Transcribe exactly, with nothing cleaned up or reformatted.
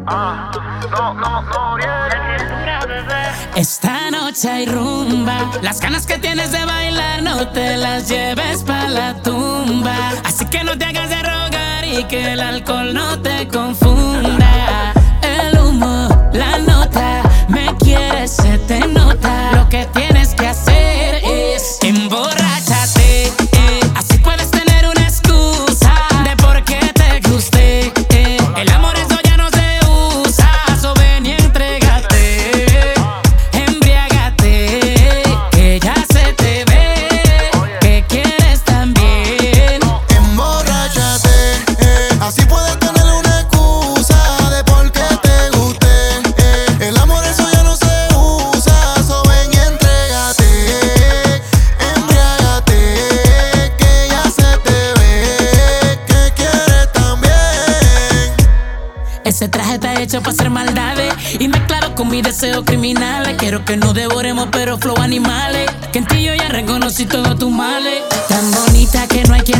Ah, no, no, no, yeah. Esta noche hay rumba. Las ganas que tienes de bailar no te las lleves pa' la tumba. Así que no te hagas de rogar y que el alcohol no te confunda. El humo, la nota, me quieres, se te nota. Lo que tienes que hacer es emborráchate, eh. Así puedes tener una excusa de por qué te guste, eh. El amor eso ya no se usa, so ven y entrégate. Embriágate, que ya se te ve que quieres también. Emborráchate, eh. Así puedes tener una excusa de por qué te guste, eh. El amor eso ya no se usa, so ven y entrégate. Embriágate, que ya se te ve que quieres también. Ese traje está hecho para hacer maldades y mezclado con mis deseos criminales. Quiero que nos devoremos pero flow animales, que en ti yo ya reconocí todos tus males. Tan bonita que no hay quien